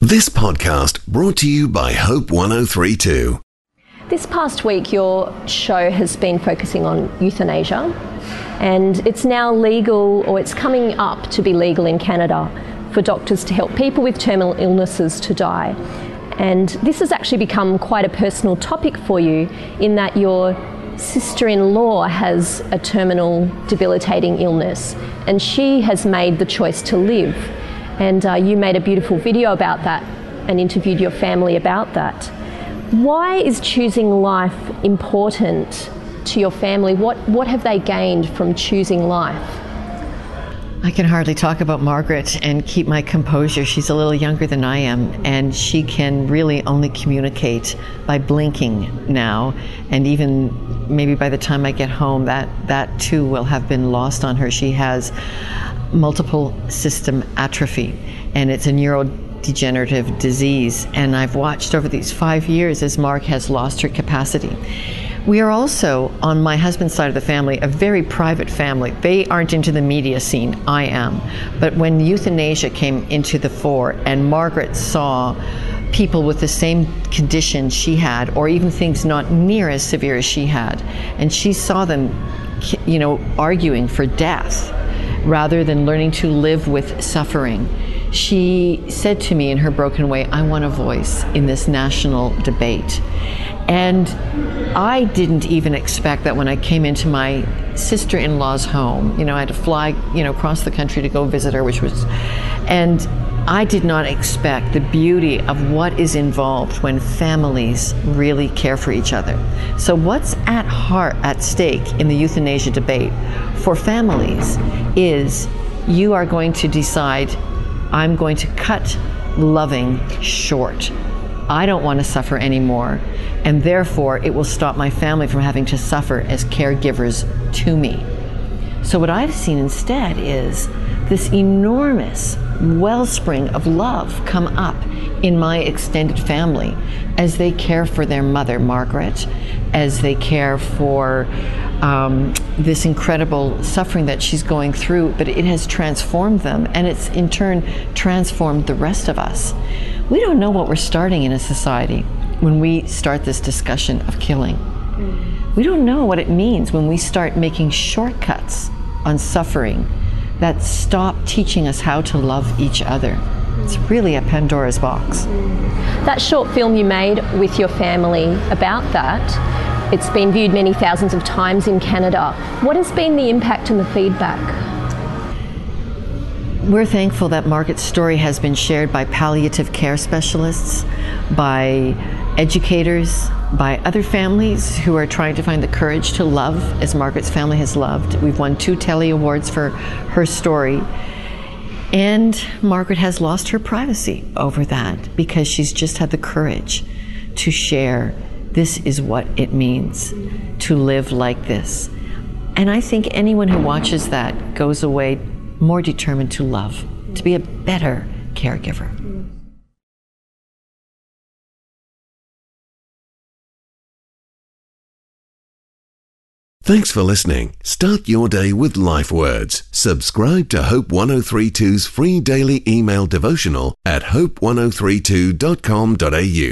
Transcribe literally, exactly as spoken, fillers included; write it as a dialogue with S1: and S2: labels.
S1: This podcast brought to you by Hope one oh three point two.
S2: This past week, your show has been focusing on euthanasia, and it's now legal, or it's coming up to be legal in Canada, for doctors to help people with terminal illnesses to die. And this has actually become quite a personal topic for you, in that your sister-in-law has a terminal debilitating illness, and she has made the choice to live. And uh, you made a beautiful video about that and interviewed your family about that. Why is choosing life important to your family? What, what have they gained from choosing life?
S3: I can hardly talk about Margaret and keep my composure. She's a little younger than I am, and she can really only communicate by blinking now. And even maybe by the time I get home, that, that too will have been lost on her. She has multiple system atrophy, and it's a neurodegenerative disease. And I've watched over these five years as Mark has lost her capacity. We are also, on my husband's side of the family, a very private family. They aren't into the media scene. I am. But when euthanasia came into the fore and Margaret saw people with the same condition she had, or even things not near as severe as she had, and she saw them, you know, arguing for death rather than learning to live with suffering, she said to me in her broken way, I want a voice in this national debate. And I didn't even expect that when I came into my sister-in-law's home. You know, I had to fly, you know, across the country to go visit her, which was, and I did not expect the beauty of what is involved when families really care for each other. So what's at heart, at stake in the euthanasia debate for families is you are going to decide, I'm going to cut loving short. I don't want to suffer anymore, and therefore it will stop my family from having to suffer as caregivers to me. So what I've seen instead is this enormous wellspring of love come up in my extended family as they care for their mother, Margaret, as they care for um, this incredible suffering that she's going through, but it has transformed them, and it's in turn transformed the rest of us. We don't know what we're starting in a society when we start this discussion of killing. Mm. We don't know what it means when we start making shortcuts on suffering that stop teaching us how to love each other. Mm. It's really a Pandora's box.
S2: Mm. That short film you made with your family about that, it's been viewed many thousands of times in Canada. What has been the impact and the feedback?
S3: We're thankful that Margaret's story has been shared by palliative care specialists, by educators, by other families who are trying to find the courage to love as Margaret's family has loved. We've won two Telly Awards for her story. And Margaret has lost her privacy over that because she's just had the courage to share this is what it means to live like this. And I think anyone who watches that goes away more determined to love, to be a better caregiver.
S1: Thanks for listening. Start your day with Life Words. Subscribe to Hope one oh three point two's free daily email devotional at hope one oh three two dot com dot a u.